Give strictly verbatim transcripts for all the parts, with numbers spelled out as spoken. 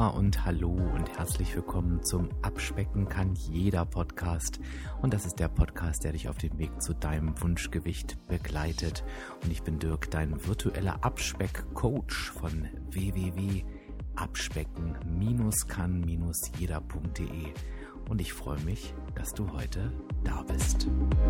und hallo und herzlich willkommen zum Abspecken kann jeder Podcast. Und das ist der Podcast, der dich auf dem Weg zu deinem Wunschgewicht begleitet. Und ich bin Dirk, dein virtueller Abspeck-Coach von w w w punkt abspecken kann jeder punkt de. Und ich freue mich, dass du heute da bist.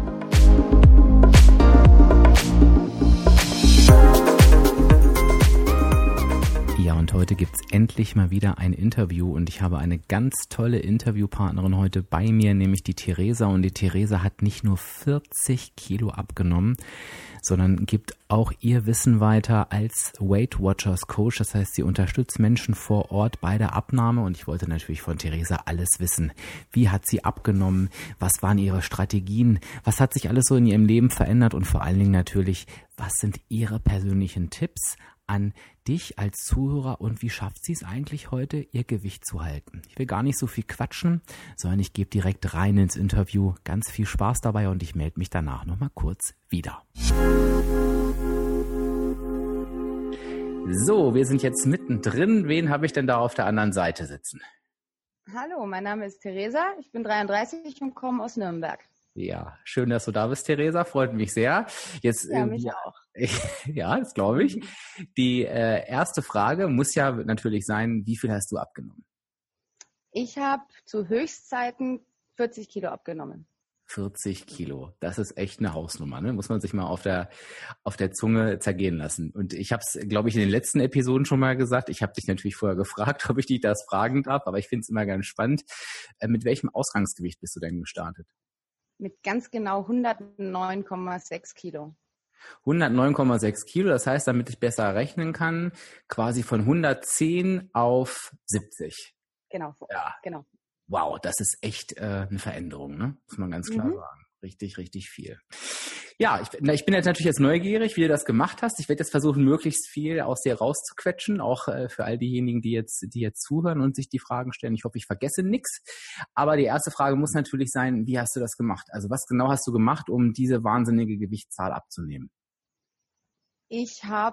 Ja, und heute gibt's endlich mal wieder ein Interview und ich habe eine ganz tolle Interviewpartnerin heute bei mir, nämlich die Theresa. Und die Theresa hat nicht nur vierzig Kilo abgenommen, sondern gibt auch ihr Wissen weiter als Weight Watchers Coach. Das heißt, sie unterstützt Menschen vor Ort bei der Abnahme und ich wollte natürlich von Theresa alles wissen. Wie hat sie abgenommen? Was waren ihre Strategien? Was hat sich alles so in ihrem Leben verändert? Und vor allen Dingen natürlich, was sind ihre persönlichen Tipps an dich als Zuhörer und wie schafft sie es eigentlich heute, ihr Gewicht zu halten? Ich will gar nicht so viel quatschen, sondern ich gebe direkt rein ins Interview. Ganz viel Spaß dabei und ich melde mich danach nochmal kurz wieder. So, wir sind jetzt mittendrin. Wen habe ich denn da auf der anderen Seite sitzen? Hallo, mein Name ist Theresa, ich bin dreiunddreißig und komme aus Nürnberg. Ja, schön, dass du da bist, Theresa. Freut mich sehr. Jetzt, ja, mich äh, auch. Ja, das glaube ich. Die äh, erste Frage muss ja natürlich sein, wie viel hast du abgenommen? Ich habe zu Höchstzeiten vierzig Kilo abgenommen. vierzig Kilo, das ist echt eine Hausnummer, ne? Muss man sich mal auf der auf der Zunge zergehen lassen. Und ich habe es, glaube ich, in den letzten Episoden schon mal gesagt. Ich habe dich natürlich vorher gefragt, ob ich dich das fragen darf, aber ich finde es immer ganz spannend. Äh, mit welchem Ausgangsgewicht bist du denn gestartet? Mit ganz genau hundertneun Komma sechs Kilo. hundertneun Komma sechs Kilo, das heißt, damit ich besser rechnen kann, quasi von hundertzehn auf siebzig. Genau, ja. genau. Wow, das ist echt äh, eine Veränderung, ne? Muss man ganz klar mhm. sagen. Richtig, richtig viel. Ja, ich, na, ich bin jetzt natürlich jetzt neugierig, wie du das gemacht hast. Ich werde jetzt versuchen, möglichst viel aus dir rauszuquetschen, auch äh, für all diejenigen, die jetzt, die jetzt zuhören und sich die Fragen stellen. Ich hoffe, ich vergesse nichts. Aber die erste Frage muss natürlich sein, wie hast du das gemacht? Also was genau hast du gemacht, um diese wahnsinnige Gewichtszahl abzunehmen? Ich habe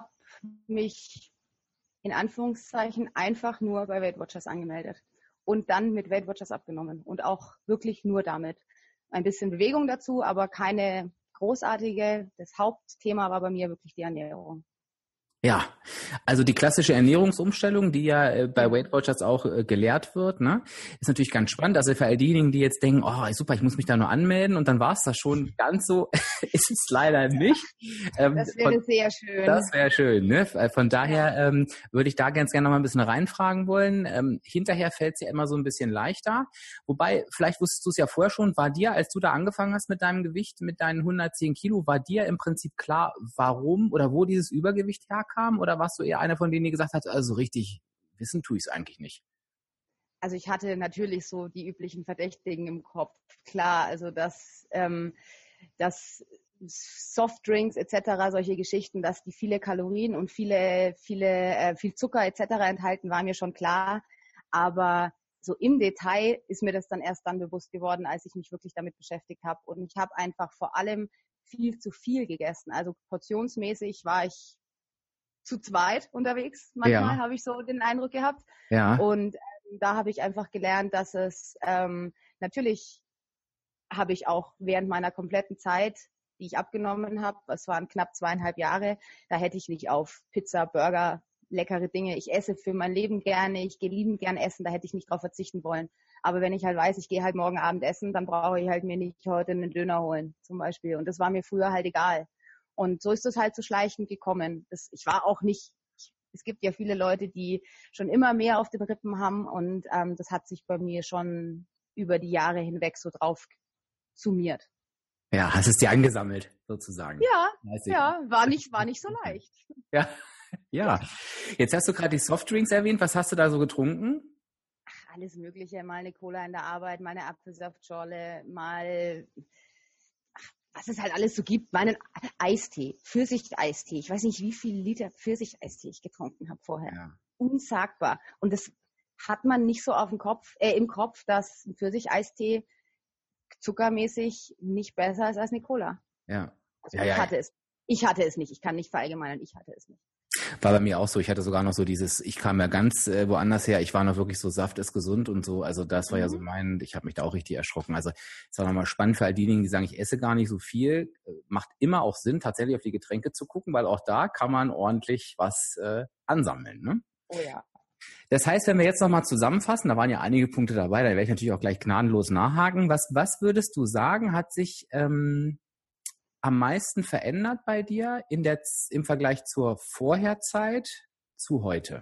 mich in Anführungszeichen einfach nur bei Weight Watchers angemeldet und dann mit Weight Watchers abgenommen und auch wirklich nur damit. Ein bisschen Bewegung dazu, aber keine großartige. Das Hauptthema war bei mir wirklich die Ernährung. Ja, also die klassische Ernährungsumstellung, die ja äh, bei Weight Watchers auch äh, gelehrt wird, ne, ist natürlich ganz spannend. Also für all diejenigen, die jetzt denken, oh super, ich muss mich da nur anmelden und dann war es das schon. Ganz so ist es leider nicht. Ähm, das wäre von, sehr schön. Das wäre schön, ne? Von daher ja. ähm, würde ich da ganz gerne noch mal ein bisschen reinfragen wollen. Ähm, hinterher fällt es ja immer so ein bisschen leichter. Wobei, vielleicht wusstest du es ja vorher schon, war dir, als du da angefangen hast mit deinem Gewicht, mit deinen hundertzehn Kilo, war dir im Prinzip klar, warum oder wo dieses Übergewicht herkam? Oder warst du eher einer von denen, die gesagt hat, also richtig wissen tue ich es eigentlich nicht? Also ich hatte natürlich so die üblichen Verdächtigen im Kopf. Klar, also dass, ähm, dass Softdrinks et cetera, solche Geschichten, dass die viele Kalorien und viele, viele, äh, viel Zucker et cetera enthalten, war mir schon klar. Aber so im Detail ist mir das dann erst dann bewusst geworden, als ich mich wirklich damit beschäftigt habe. Und ich habe einfach vor allem viel zu viel gegessen. Also portionsmäßig war ich zu zweit unterwegs. Manchmal ja. habe ich so den Eindruck gehabt. Ja. Und ähm, da habe ich einfach gelernt, dass es ähm, natürlich habe ich auch während meiner kompletten Zeit, die ich abgenommen habe, das waren knapp zweieinhalb Jahre, da hätte ich nicht auf Pizza, Burger, leckere Dinge. Ich esse für mein Leben gerne, ich gehe liebend gern essen, da hätte ich nicht drauf verzichten wollen. Aber wenn ich halt weiß, ich gehe halt morgen Abend essen, dann brauche ich halt mir nicht heute einen Döner holen zum Beispiel. Und das war mir früher halt egal. Und so ist es halt so schleichend gekommen. Das, ich war auch nicht, ich, es gibt ja viele Leute, die schon immer mehr auf den Rippen haben und ähm, das hat sich bei mir schon über die Jahre hinweg so drauf summiert. Ja, hast es dir angesammelt, sozusagen. Ja, ja, war nicht, war nicht so leicht. Ja, ja. Jetzt hast du gerade die Softdrinks erwähnt. Was hast du da so getrunken? Ach, alles Mögliche. Mal eine Cola in der Arbeit, mal eine Apfelsaftschorle, mal was es halt alles so gibt, meinen Eistee, Pfirsich-Eistee. Ich weiß nicht, wie viele Liter Pfirsich-Eistee ich getrunken habe vorher. Ja. Unsagbar. Und das hat man nicht so auf dem Kopf, äh, im Kopf, dass ein Pfirsich-Eistee zuckermäßig nicht besser ist als eine Cola. Ja. Also ja, ich ja. hatte es. Ich hatte es nicht. Ich kann nicht verallgemeinern, ich hatte es nicht. War bei mir auch so. Ich hatte sogar noch so dieses, ich kam ja ganz äh, woanders her. Ich war noch wirklich so, Saft ist gesund und so. Also das war mhm. ja so mein, ich habe mich da auch richtig erschrocken. Also es war nochmal spannend für all diejenigen, die sagen, ich esse gar nicht so viel. Macht immer auch Sinn, tatsächlich auf die Getränke zu gucken, weil auch da kann man ordentlich was äh, ansammeln. Ne? Oh ja. Das heißt, wenn wir jetzt nochmal zusammenfassen, da waren ja einige Punkte dabei, da werde ich natürlich auch gleich gnadenlos nachhaken. Was, was würdest du sagen, hat sich ähm, am meisten verändert bei dir in der, im Vergleich zur Vorherzeit zu heute?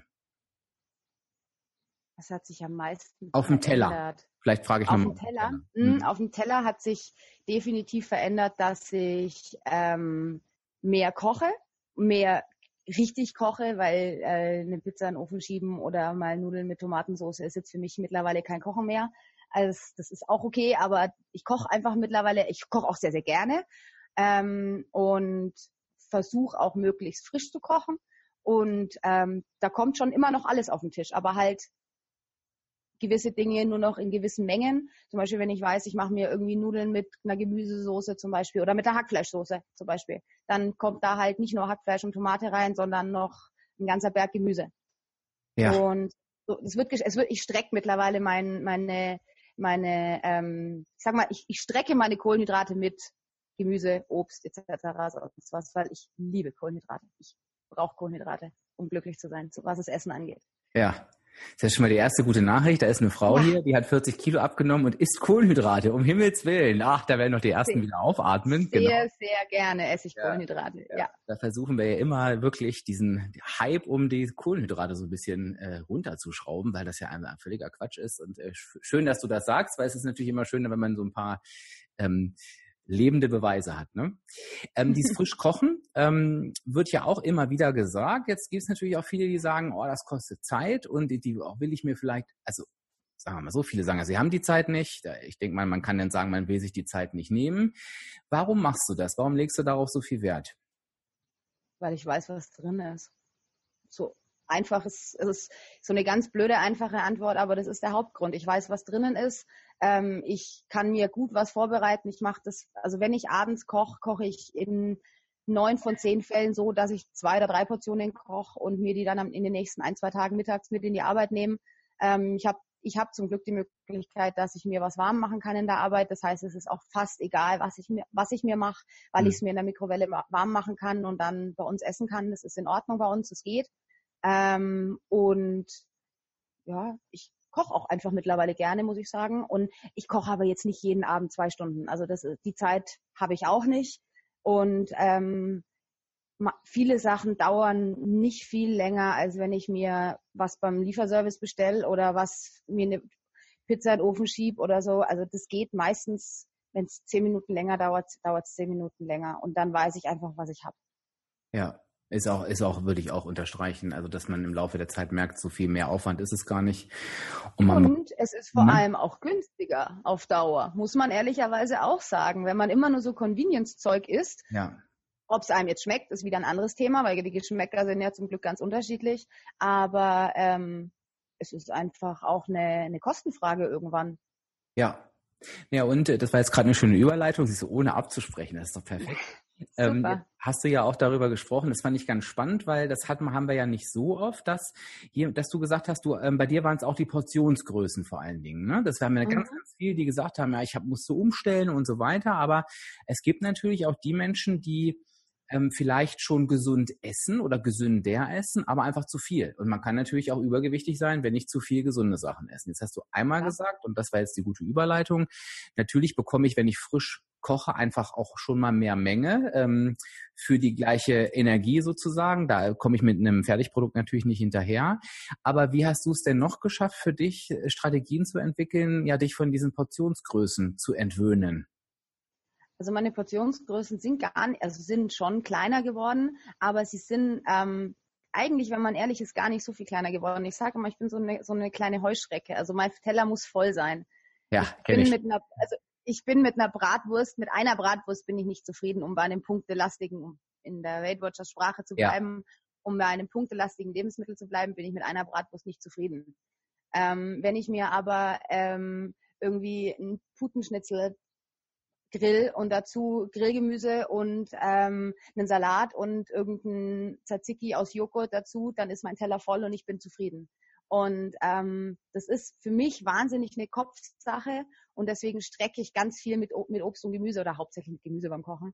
Was hat sich am meisten auf dem verändert? Teller. Vielleicht frage ich auf nochmal. Dem Teller? Mhm. Auf dem Teller hat sich definitiv verändert, dass ich ähm, mehr koche, mehr richtig koche, weil äh, eine Pizza in den Ofen schieben oder mal Nudeln mit Tomatensauce ist jetzt für mich mittlerweile kein Kochen mehr. Also das ist auch okay, aber ich koche einfach mittlerweile, ich koche auch sehr, sehr gerne ähm, und versuche auch möglichst frisch zu kochen. Und ähm, da kommt schon immer noch alles auf den Tisch, aber halt gewisse Dinge nur noch in gewissen Mengen. Zum Beispiel, wenn ich weiß, ich mache mir irgendwie Nudeln mit einer Gemüsesoße zum Beispiel oder mit der Hackfleischsoße zum Beispiel, dann kommt da halt nicht nur Hackfleisch und Tomate rein, sondern noch ein ganzer Berg Gemüse. Ja. Und so, es wird, es wird, ich strecke mittlerweile mein, meine, meine, ähm, ich sag mal, ich, ich strecke meine Kohlenhydrate mit Gemüse, Obst et cetera. Sonst was, weil ich liebe Kohlenhydrate. Ich brauche Kohlenhydrate, um glücklich zu sein, was das Essen angeht. Ja. Das ist schon mal die erste gute Nachricht. Da ist eine Frau ja. hier, die hat vierzig Kilo abgenommen und isst Kohlenhydrate, um Himmels Willen. Ach, da werden noch die ersten sehr, wieder aufatmen. Sehr, genau. sehr gerne esse ich ja. Kohlenhydrate. Ja. ja. Da versuchen wir ja immer wirklich diesen Hype um die Kohlenhydrate so ein bisschen äh, runterzuschrauben, weil das ja ein völliger Quatsch ist. Und äh, schön, dass du das sagst, weil es ist natürlich immer schöner, wenn man so ein paar ähm, lebende Beweise hat. Ne? Ähm, dieses frisch Kochen ähm, wird ja auch immer wieder gesagt. Jetzt gibt es natürlich auch viele, die sagen, oh, das kostet Zeit und die, die auch will ich mir vielleicht, also sagen wir mal so, viele sagen, also sie haben die Zeit nicht. Ich denke mal, man kann dann sagen, man will sich die Zeit nicht nehmen. Warum machst du das? Warum legst du darauf so viel Wert? Weil ich weiß, was drin ist. So einfach ist, es ist so eine ganz blöde, einfache Antwort, aber das ist der Hauptgrund. Ich weiß, was drinnen ist. Ähm, ich kann mir gut was vorbereiten. Ich mache das, also wenn ich abends koche, koche ich in neun von zehn Fällen so, dass ich zwei oder drei Portionen koche und mir die dann in den nächsten ein, zwei Tagen mittags mit in die Arbeit nehme. Ähm, ich habe ich hab zum Glück die Möglichkeit, dass ich mir was warm machen kann in der Arbeit. Das heißt, es ist auch fast egal, was ich mir, was ich mir mache, weil mhm. ich es mir in der Mikrowelle warm machen kann und dann bei uns essen kann. Das ist in Ordnung bei uns, das geht. Ähm, und ja, ich koche auch einfach mittlerweile gerne, muss ich sagen. Und ich koche aber jetzt nicht jeden Abend zwei Stunden. Also das, die Zeit habe ich auch nicht. Und ähm, viele Sachen dauern nicht viel länger, als wenn ich mir was beim Lieferservice bestelle oder was mir eine Pizza in den Ofen schiebe oder so. Also das geht meistens, wenn es zehn Minuten länger dauert, dauert es zehn Minuten länger. Und dann weiß ich einfach, was ich habe. Ja. Ist auch, ist auch, würde ich auch unterstreichen. Also, dass man im Laufe der Zeit merkt, so viel mehr Aufwand ist es gar nicht. Und, man, und es ist vor allem auch günstiger auf Dauer, muss man ehrlicherweise auch sagen. Wenn man immer nur so Convenience-Zeug isst, ja. ob es einem jetzt schmeckt, ist wieder ein anderes Thema, weil die Geschmäcker sind ja zum Glück ganz unterschiedlich. Aber ähm, es ist einfach auch eine, eine Kostenfrage irgendwann. Ja. Ja, und das war jetzt gerade eine schöne Überleitung, siehst du, ohne abzusprechen, das ist doch perfekt. Ähm, hast du ja auch darüber gesprochen, das fand ich ganz spannend, weil das hatten, haben wir ja nicht so oft, dass, hier, dass du gesagt hast, du, ähm, bei dir waren es auch die Portionsgrößen vor allen Dingen. Ne? Das haben ja mhm. ganz, ganz viele, die gesagt haben, ja, ich hab, musste umstellen und so weiter, aber es gibt natürlich auch die Menschen, die ähm, vielleicht schon gesund essen oder gesünder essen, aber einfach zu viel. Und man kann natürlich auch übergewichtig sein, wenn nicht zu viel gesunde Sachen essen. Jetzt hast du einmal ja. gesagt, und das war jetzt die gute Überleitung, natürlich bekomme ich, wenn ich frisch koche, einfach auch schon mal mehr Menge ähm, für die gleiche Energie sozusagen. Da komme ich mit einem Fertigprodukt natürlich nicht hinterher. Aber wie hast du es denn noch geschafft, für dich Strategien zu entwickeln, ja, dich von diesen Portionsgrößen zu entwöhnen? Also meine Portionsgrößen sind gar nicht, also sind schon kleiner geworden, aber sie sind ähm, eigentlich, wenn man ehrlich ist, gar nicht so viel kleiner geworden. Ich sage immer, ich bin so eine so eine kleine Heuschrecke. Also mein Teller muss voll sein. Ja, kenn ich. Mit einer, also ich bin mit einer Bratwurst, mit einer Bratwurst bin ich nicht zufrieden, um bei einem punktelastigen, um in der Weight Watchers Sprache zu bleiben, ja. um bei einem punktelastigen Lebensmittel zu bleiben, bin ich mit einer Bratwurst nicht zufrieden. Ähm, wenn ich mir aber ähm, irgendwie ein Putenschnitzel Grill und dazu Grillgemüse und ähm, einen Salat und irgendein Tzatziki aus Joghurt dazu, dann ist mein Teller voll und ich bin zufrieden. Und ähm, das ist für mich wahnsinnig eine Kopfsache und deswegen strecke ich ganz viel mit, mit Obst und Gemüse oder hauptsächlich mit Gemüse beim Kochen.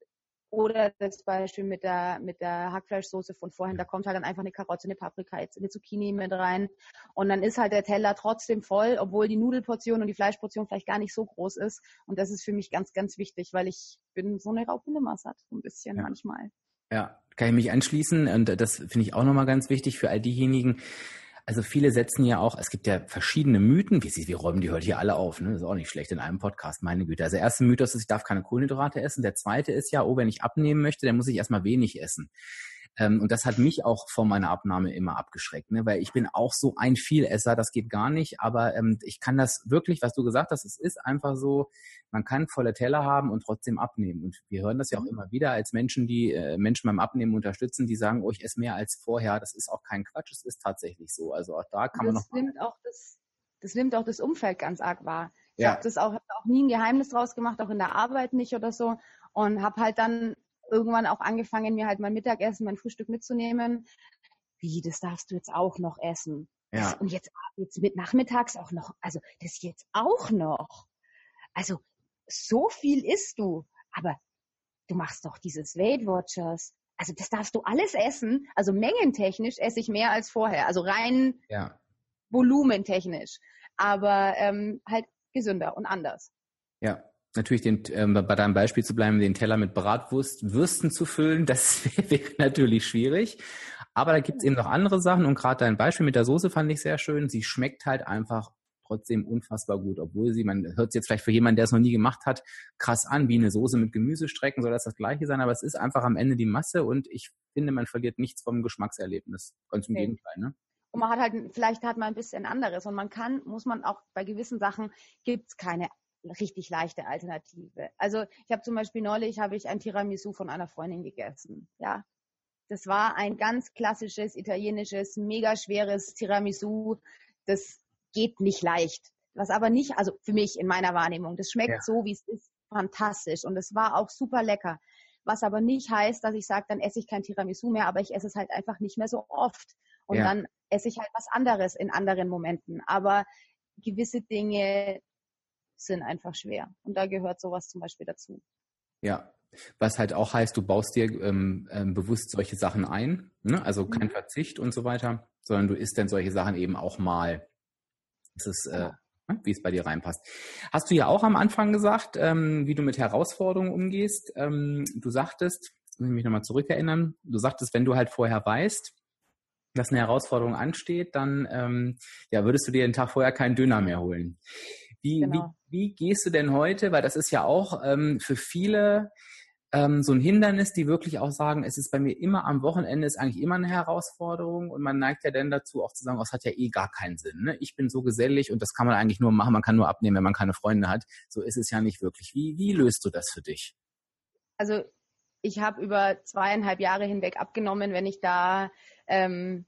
Oder das Beispiel mit der, mit der Hackfleischsoße von vorhin, da kommt halt dann einfach eine Karotte, eine Paprika, jetzt eine Zucchini mit rein und dann ist halt der Teller trotzdem voll, obwohl die Nudelportion und die Fleischportion vielleicht gar nicht so groß ist und das ist für mich ganz, ganz wichtig, weil ich bin so eine raubende Masse, so ein bisschen ja. manchmal. Ja, kann ich mich anschließen und das finde ich auch nochmal ganz wichtig für all diejenigen. Also viele setzen ja auch, es gibt ja verschiedene Mythen, wir, wir räumen die heute hier alle auf, ne? Das ist auch nicht schlecht in einem Podcast, meine Güte. Also der erste Mythos ist, ich darf keine Kohlenhydrate essen. Der zweite ist ja, oh, wenn ich abnehmen möchte, dann muss ich erstmal wenig essen. Ähm, und das hat mich auch vor meiner Abnahme immer abgeschreckt, ne? Weil ich bin auch so ein Vielesser, das geht gar nicht. Aber ähm, ich kann das wirklich, was du gesagt hast, es ist einfach so, man kann volle Teller haben und trotzdem abnehmen. Und wir hören das ja auch immer wieder als Menschen, die äh, Menschen beim Abnehmen unterstützen, die sagen, oh, ich esse mehr als vorher. Das ist auch kein Quatsch, es ist tatsächlich so. Also auch da kann das man noch... Nimmt auch das, das nimmt auch das Umfeld ganz arg wahr. Ich Ja. habe das auch, hab auch nie ein Geheimnis draus gemacht, auch in der Arbeit nicht oder so. Und habe halt dann irgendwann auch angefangen, mir halt mein Mittagessen, mein Frühstück mitzunehmen. Wie, das darfst du jetzt auch noch essen? Ja. Das, und jetzt, jetzt mit nachmittags auch noch, also das jetzt auch noch. Also so viel isst du, aber du machst doch dieses Weight Watchers. Also das darfst du alles essen. Also mengentechnisch esse ich mehr als vorher. Also rein ja. volumentechnisch. Aber ähm, halt gesünder und anders. Ja. Natürlich den, ähm, bei deinem Beispiel zu bleiben, den Teller mit Bratwurst, Würsten zu füllen, das wäre natürlich schwierig. Aber da gibt's eben noch andere Sachen und gerade dein Beispiel mit der Soße fand ich sehr schön. Sie schmeckt halt einfach trotzdem unfassbar gut, obwohl sie, man hört es jetzt vielleicht für jemanden, der es noch nie gemacht hat, krass an, wie eine Soße mit Gemüsestrecken, soll das das Gleiche sein, aber es ist einfach am Ende die Masse und ich finde, man verliert nichts vom Geschmackserlebnis. Ganz im Okay. Gegenteil, ne? Und man hat halt, vielleicht hat man ein bisschen anderes und man kann, muss man auch bei gewissen Sachen, gibt's keine richtig leichte Alternative. Also ich habe zum Beispiel neulich, habe ich ein Tiramisu von einer Freundin gegessen, ja. Das war ein ganz klassisches, italienisches, mega schweres Tiramisu. Das geht nicht leicht. Was aber nicht, also für mich in meiner Wahrnehmung, das schmeckt ja so, wie es ist, fantastisch. Und es war auch super lecker. Was aber nicht heißt, dass ich sage, dann esse ich kein Tiramisu mehr, aber ich esse es halt einfach nicht mehr so oft. Und ja. dann esse ich halt was anderes in anderen Momenten. Aber gewisse Dinge sind einfach schwer. Und da gehört sowas zum Beispiel dazu. Ja, was halt auch heißt, du baust dir ähm, ähm, bewusst solche Sachen ein, ne? Also kein mhm. Verzicht und so weiter, sondern du isst dann solche Sachen eben auch mal. Das ist, äh, ja. wie es bei dir reinpasst. Hast du ja auch am Anfang gesagt, ähm, wie du mit Herausforderungen umgehst. Ähm, du sagtest, jetzt muss ich mich nochmal zurückerinnern, du sagtest, wenn du halt vorher weißt, dass eine Herausforderung ansteht, dann ähm, ja, würdest du dir den Tag vorher keinen Döner mehr holen. Wie, genau. wie, wie gehst du denn heute, weil das ist ja auch ähm, für viele ähm, so ein Hindernis, die wirklich auch sagen, es ist bei mir immer am Wochenende, ist eigentlich immer eine Herausforderung und man neigt ja dann dazu auch zu sagen, oh, es hat ja eh gar keinen Sinn. Ne? Ich bin so gesellig und das kann man eigentlich nur machen, man kann nur abnehmen, wenn man keine Freunde hat. So ist es ja nicht wirklich. Wie, wie löst du das für dich? Also ich habe über zweieinhalb Jahre hinweg abgenommen, wenn ich da ähm,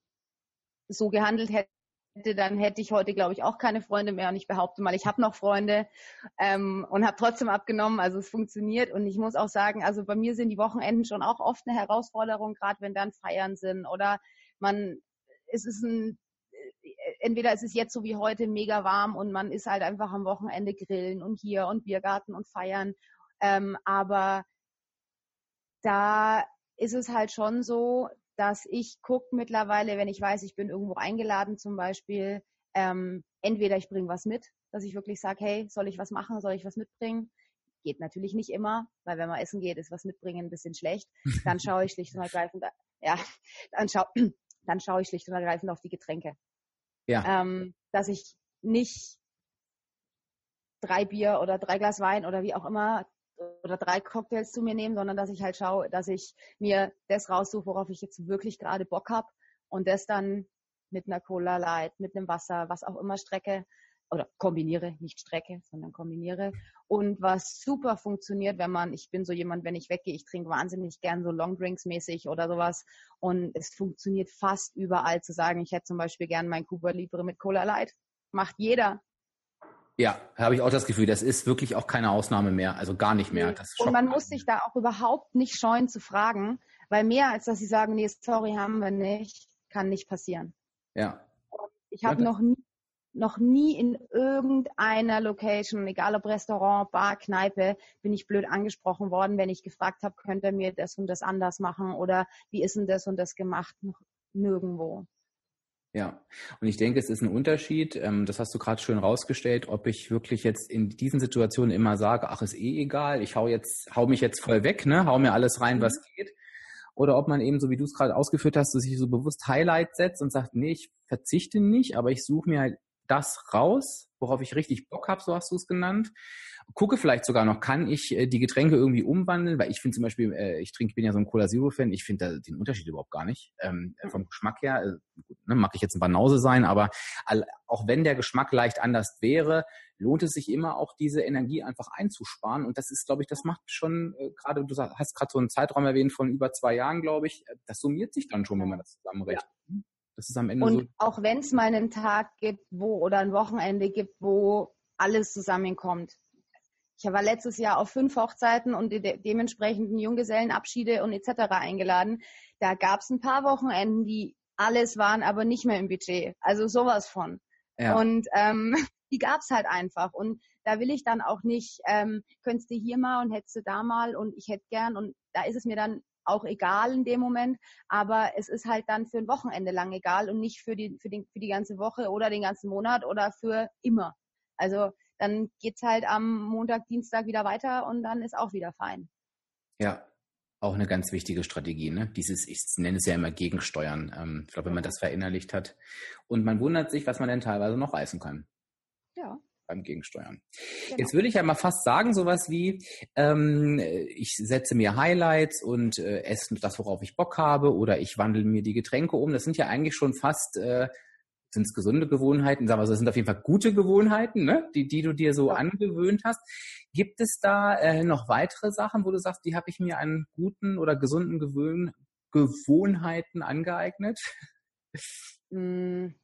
so gehandelt hätte, dann hätte ich heute, glaube ich, auch keine Freunde mehr. Und ich behaupte mal, ich habe noch Freunde ähm, und habe trotzdem abgenommen. Also es funktioniert. Und ich muss auch sagen, also bei mir sind die Wochenenden schon auch oft eine Herausforderung, gerade wenn dann Feiern sind. Oder man, es ist ein, entweder es ist jetzt so wie heute mega warm und man ist halt einfach am Wochenende grillen und hier und Biergarten und feiern. Ähm, aber da ist es halt schon so, dass ich gucke mittlerweile, wenn ich weiß, ich bin irgendwo eingeladen zum Beispiel, ähm, entweder ich bringe was mit, dass ich wirklich sage, hey, soll ich was machen, soll ich was mitbringen? Geht natürlich nicht immer, weil wenn man essen geht, ist was mitbringen ein bisschen schlecht. Dann schaue ich schlicht und ergreifend, ja, dann schaue dann schaue ich schlicht und ergreifend auf die Getränke. Ja. Ähm, dass ich nicht drei Bier oder drei Glas Wein oder wie auch immer oder drei Cocktails zu mir nehmen, sondern dass ich halt schaue, dass ich mir das raussuche, worauf ich jetzt wirklich gerade Bock habe und das dann mit einer Cola Light, mit einem Wasser, was auch immer strecke oder kombiniere, nicht strecke, sondern kombiniere. Und was super funktioniert, wenn man, ich bin so jemand, wenn ich weggehe, ich trinke wahnsinnig gern so Longdrinks mäßig oder sowas und es funktioniert fast überall zu sagen, ich hätte zum Beispiel gern mein Cuba Libre mit Cola Light. Macht jeder. Ja, habe ich auch das Gefühl, das ist wirklich auch keine Ausnahme mehr, also gar nicht mehr. Das Und man schockt muss sich da auch überhaupt nicht scheuen zu fragen, weil mehr als dass sie sagen, nee, sorry, haben wir nicht, kann nicht passieren. Ja. Ich habe Ja, noch nie, noch nie in irgendeiner Location, egal ob Restaurant, Bar, Kneipe, bin ich blöd angesprochen worden, wenn ich gefragt habe, könnt ihr mir das und das anders machen oder wie ist denn das und das gemacht? Noch nirgendwo. Ja, und ich denke, es ist ein Unterschied, ähm, das hast du gerade schön rausgestellt, ob ich wirklich jetzt in diesen Situationen immer sage, ach, ist eh egal, ich hau jetzt, hau mich jetzt voll weg, ne, hau mir alles rein, was geht. Oder ob man eben, so wie du es gerade ausgeführt hast, sich so bewusst Highlight setzt und sagt, nee, ich verzichte nicht, aber ich suche mir halt das raus, worauf ich richtig Bock habe, so hast du es genannt. Gucke vielleicht sogar noch, kann ich äh, die Getränke irgendwie umwandeln, weil ich finde zum Beispiel, äh, ich trinke, bin ja so ein Cola Zero Fan, ich finde da den Unterschied überhaupt gar nicht. Ähm, mhm. Vom Geschmack her, äh, gut, ne, mag ich jetzt ein Banause sein, aber all, auch wenn der Geschmack leicht anders wäre, lohnt es sich immer auch diese Energie einfach einzusparen. Und das ist, glaube ich, das macht schon, äh, gerade, du hast gerade so einen Zeitraum erwähnt von über zwei Jahren, glaube ich, das summiert sich dann schon, wenn man das zusammenrechnet. Ja. Das ist am Ende und so. Auch wenn es mal einen Tag gibt, wo oder ein Wochenende gibt, wo alles zusammenkommt. Ich war letztes Jahr auf fünf Hochzeiten und die de- dementsprechenden Junggesellenabschiede und et cetera eingeladen. Da gab es ein paar Wochenenden, die alles waren, aber nicht mehr im Budget. Also sowas von. Ja. Und ähm, die gab es halt einfach. Und da will ich dann auch nicht, ähm, könntest du hier mal und hättest du da mal und ich hätte gern. Und da ist es mir dann auch egal in dem Moment. Aber es ist halt dann für ein Wochenende lang egal und nicht für die, für die, für die ganze Woche oder den ganzen Monat oder für immer. Also dann geht's halt am Montag, Dienstag wieder weiter und dann ist auch wieder fein. Ja, auch eine ganz wichtige Strategie, ne? Dieses, ich nenne es ja immer Gegensteuern. Ähm, ich glaube, wenn man das verinnerlicht hat. Und man wundert sich, was man denn teilweise noch reißen kann. Ja. Beim Gegensteuern. Genau. Jetzt würde ich ja mal fast sagen, sowas wie, ähm, ich setze mir Highlights und äh, esse das, worauf ich Bock habe, oder ich wandle mir die Getränke um. Das sind ja eigentlich schon fast... Äh, sind es gesunde Gewohnheiten? Sagen wir so, das sind auf jeden Fall gute Gewohnheiten, ne? die, die du dir so ja. angewöhnt hast. Gibt es da äh, noch weitere Sachen, wo du sagst, die habe ich mir an guten oder gesunden Gewöhn- Gewohnheiten angeeignet? Mm.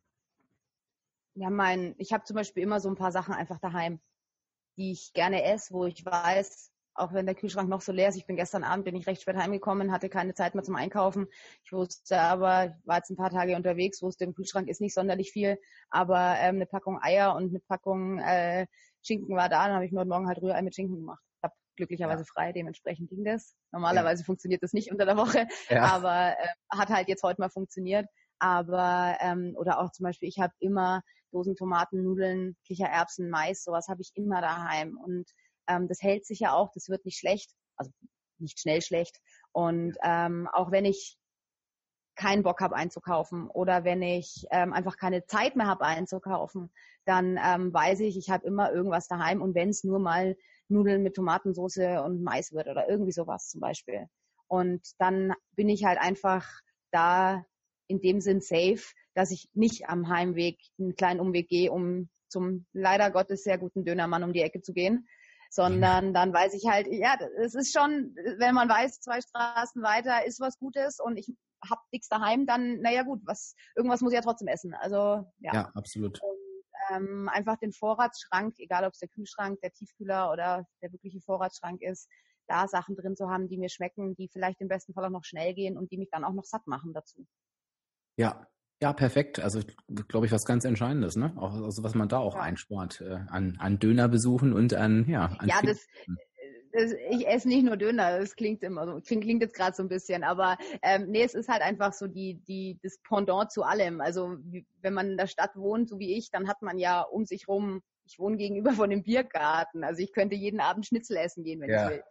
Ja, mein, ich habe zum Beispiel immer so ein paar Sachen einfach daheim, die ich gerne esse, wo ich weiß, auch wenn der Kühlschrank noch so leer ist. Ich bin gestern Abend, bin ich recht spät heimgekommen, hatte keine Zeit mehr zum Einkaufen. Ich wusste aber, ich war jetzt ein paar Tage unterwegs, wusste, im Kühlschrank ist nicht sonderlich viel, aber ähm, eine Packung Eier und eine Packung äh, Schinken war da. Dann habe ich mir heute Morgen halt Rührei mit Schinken gemacht. Ich habe glücklicherweise ja. frei, dementsprechend ging das. Normalerweise ja. funktioniert das nicht unter der Woche, ja. aber äh, hat halt jetzt heute mal funktioniert. Aber, ähm, oder auch zum Beispiel, ich habe immer Dosen Tomaten, Nudeln, Kichererbsen, Mais, sowas habe ich immer daheim. Und ähm, das hält sich ja auch, das wird nicht schlecht, also nicht schnell schlecht. Und ähm, auch wenn ich keinen Bock habe einzukaufen oder wenn ich ähm, einfach keine Zeit mehr habe einzukaufen, dann ähm, weiß ich, ich habe immer irgendwas daheim. Und wenn es nur mal Nudeln mit Tomatensauce und Mais wird oder irgendwie sowas zum Beispiel. Und dann bin ich halt einfach da in dem Sinn safe, dass ich nicht am Heimweg einen kleinen Umweg gehe, um zum leider Gottes sehr guten Dönermann um die Ecke zu gehen, sondern dann weiß ich halt, ja, es ist schon, wenn man weiß, zwei Straßen weiter ist was Gutes und ich hab nichts daheim, dann, naja gut, was irgendwas muss ich ja trotzdem essen. Also ja, ja absolut. Und ähm, einfach den Vorratsschrank, egal ob es der Kühlschrank, der Tiefkühler oder der wirkliche Vorratsschrank ist, da Sachen drin zu haben, die mir schmecken, die vielleicht im besten Fall auch noch schnell gehen und die mich dann auch noch satt machen dazu. Ja, ja, perfekt. Also glaube ich, was ganz Entscheidendes, ne? Auch also was man da auch ja. einspart äh, an an Dönerbesuchen und an ja. An ja, das, das, ich esse nicht nur Döner. Das klingt immer so, klingt, klingt jetzt gerade so ein bisschen, aber ähm, nee, es ist halt einfach so die die das Pendant zu allem. Also wie, wenn man in der Stadt wohnt, so wie ich, dann hat man ja um sich rum. Ich wohne gegenüber von dem Biergarten. Also ich könnte jeden Abend Schnitzel essen gehen, wenn ja. ich will.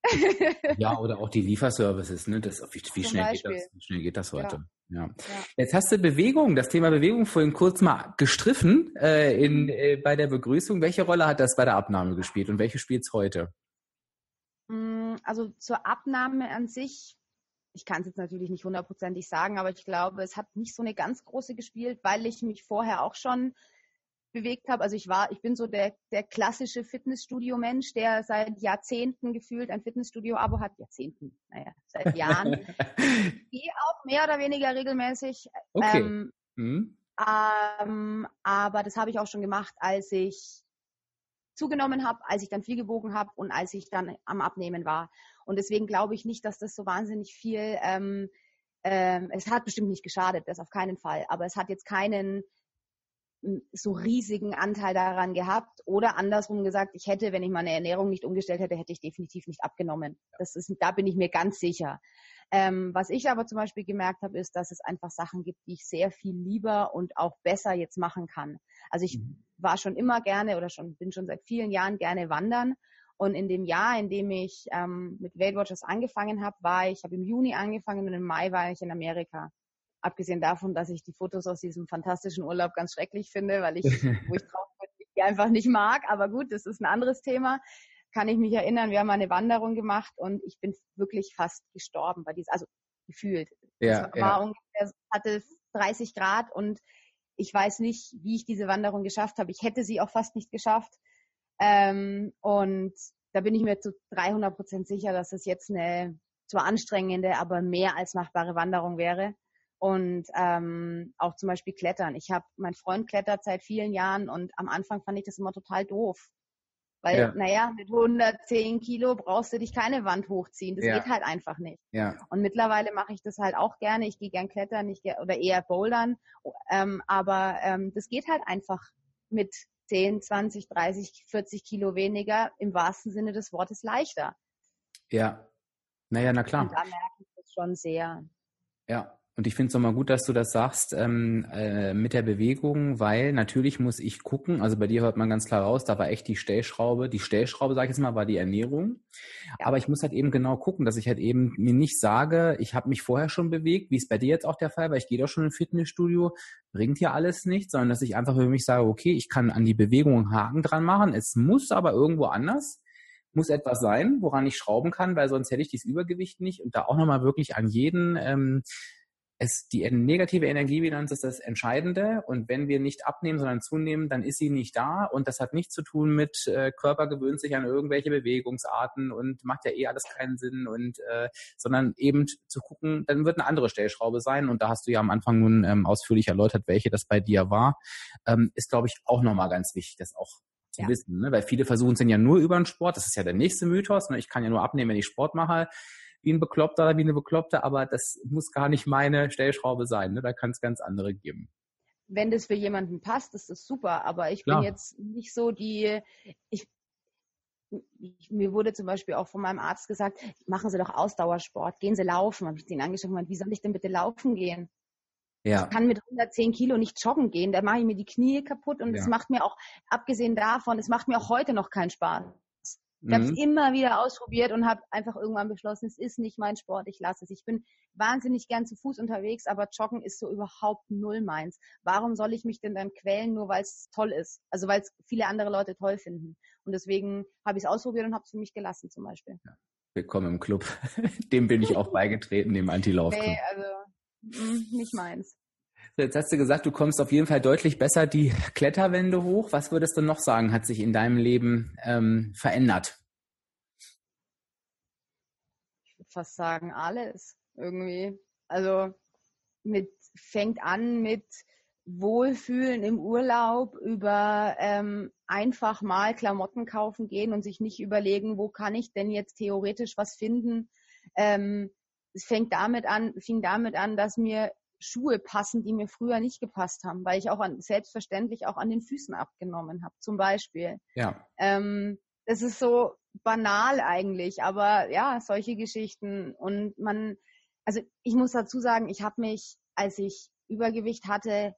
Ja, oder auch die Lieferservices, ne? Das, wie, wie, schnell geht das, wie schnell geht das heute? Ja. Ja. Ja. Jetzt hast du Bewegung, das Thema Bewegung vorhin kurz mal gestriffen äh, in, äh, bei der Begrüßung. Welche Rolle hat das bei der Abnahme gespielt und welche spielt es heute? Also zur Abnahme an sich, ich kann es jetzt natürlich nicht hundertprozentig sagen, aber ich glaube, es hat nicht so eine ganz große gespielt, weil ich mich vorher auch schon bewegt habe. Also ich war, ich bin so der, der klassische Fitnessstudio-Mensch, der seit Jahrzehnten gefühlt ein Fitnessstudio-Abo hat. Jahrzehnten, naja, seit Jahren. Ich gehe auch mehr oder weniger regelmäßig. Okay. Ähm, mhm. ähm, aber das habe ich auch schon gemacht, als ich zugenommen habe, als ich dann viel gewogen habe und als ich dann am Abnehmen war. Und deswegen glaube ich nicht, dass das so wahnsinnig viel, ähm, ähm, es hat bestimmt nicht geschadet, das auf keinen Fall, aber es hat jetzt keinen so riesigen Anteil daran gehabt oder andersrum gesagt, ich hätte, wenn ich meine Ernährung nicht umgestellt hätte, hätte ich definitiv nicht abgenommen. Das ist, da bin ich mir ganz sicher. Ähm, was ich aber zum Beispiel gemerkt habe, ist, dass es einfach Sachen gibt, die ich sehr viel lieber und auch besser jetzt machen kann. Also ich mhm. war schon immer gerne oder schon bin schon seit vielen Jahren gerne wandern. Und in dem Jahr, in dem ich ähm, mit Weight Watchers angefangen habe, war ich, habe im Juni angefangen und im Mai war ich in Amerika. Abgesehen davon, dass ich die Fotos aus diesem fantastischen Urlaub ganz schrecklich finde, weil ich, wo ich drauf bin, ich die einfach nicht mag. Aber gut, das ist ein anderes Thema. Kann ich mich erinnern, wir haben eine Wanderung gemacht und ich bin wirklich fast gestorben bei diesem, also gefühlt. Ja, es war ja. ungefähr, hatte dreißig Grad und ich weiß nicht, wie ich diese Wanderung geschafft habe. Ich hätte sie auch fast nicht geschafft. Ähm, und da bin ich mir zu dreihundert Prozent sicher, dass es jetzt eine zwar anstrengende, aber mehr als machbare Wanderung wäre. Und ähm, auch zum Beispiel Klettern. Ich habe, mein Freund klettert seit vielen Jahren und am Anfang fand ich das immer total doof. Weil, ja. naja, mit hundertzehn Kilo brauchst du dich keine Wand hochziehen. Das ja. geht halt einfach nicht. Ja. Und mittlerweile mache ich das halt auch gerne. Ich gehe gern klettern ich geh, oder eher bouldern. Ähm, aber ähm, das geht halt einfach mit zehn, zwanzig, dreißig, vierzig Kilo weniger im wahrsten Sinne des Wortes leichter. Ja. Naja, na klar. Und da merke ich das schon sehr. Ja. Und ich finde es nochmal gut, dass du das sagst ähm, äh, mit der Bewegung, weil natürlich muss ich gucken, also bei dir hört man ganz klar raus, da war echt die Stellschraube, die Stellschraube, sag ich jetzt mal, war die Ernährung. Ja. Aber ich muss halt eben genau gucken, dass ich halt eben mir nicht sage, ich habe mich vorher schon bewegt, wie es bei dir jetzt auch der Fall war, ich gehe doch schon ins Fitnessstudio, bringt ja alles nicht, sondern dass ich einfach für mich sage, okay, ich kann an die Bewegung einen Haken dran machen, es muss aber irgendwo anders. Muss etwas sein, woran ich schrauben kann, weil sonst hätte ich dieses Übergewicht nicht. Und da auch nochmal wirklich an jeden, ähm, es, die negative Energiebilanz ist das Entscheidende. Und wenn wir nicht abnehmen, sondern zunehmen, dann ist sie nicht da. Und das hat nichts zu tun mit äh, Körper gewöhnt sich an irgendwelche Bewegungsarten und macht ja eh alles keinen Sinn. Und äh, sondern eben zu gucken, dann wird eine andere Stellschraube sein. Und da hast du ja am Anfang nun ähm, ausführlich erläutert, welche das bei dir war. Ähm, ist, glaube ich, auch nochmal ganz wichtig, das auch zu ja. wissen, ne? Weil viele versuchen es dann ja nur über den Sport. Das ist ja der nächste Mythos. Ne? Ich kann ja nur abnehmen, wenn ich Sport mache, wie ein Bekloppter oder wie eine Bekloppte, aber das muss gar nicht meine Stellschraube sein. Ne? Da kann es ganz andere geben. Wenn das für jemanden passt, ist das super. Aber ich Klar. bin jetzt nicht so die, ich, ich, mir wurde zum Beispiel auch von meinem Arzt gesagt, machen Sie doch Ausdauersport, gehen Sie laufen. Habe ich den angeschaut und gemeint, wie soll ich denn bitte laufen gehen? Ja. Ich kann mit hundertzehn Kilo nicht joggen gehen, da mache ich mir die Knie kaputt und es ja. macht mir auch, abgesehen davon, es macht mir auch heute noch keinen Spaß. Ich mhm. habe es immer wieder ausprobiert und habe einfach irgendwann beschlossen, es ist nicht mein Sport, ich lasse es. Ich bin wahnsinnig gern zu Fuß unterwegs, aber Joggen ist so überhaupt null meins. Warum soll ich mich denn dann quälen, nur weil es toll ist? Also weil es viele andere Leute toll finden. Und deswegen habe ich es ausprobiert und habe es für mich gelassen zum Beispiel. Ja. Willkommen im Club. Dem bin ich auch beigetreten, dem Anti-Lauf-Club. Nee, also nicht meins. Jetzt hast du gesagt, du kommst auf jeden Fall deutlich besser die Kletterwände hoch. Was würdest du noch sagen, hat sich in deinem Leben ähm, verändert? Ich würde fast sagen, alles irgendwie. Also mit fängt an mit Wohlfühlen im Urlaub über ähm, einfach mal Klamotten kaufen gehen und sich nicht überlegen, wo kann ich denn jetzt theoretisch was finden. Ähm, es fängt damit an, fing damit an, dass mir Schuhe passen, die mir früher nicht gepasst haben, weil ich auch an, selbstverständlich auch an den Füßen abgenommen habe, zum Beispiel. Ja. Ähm, das ist so banal eigentlich, aber ja, solche Geschichten. Und man, also ich muss dazu sagen, ich habe mich, als ich Übergewicht hatte,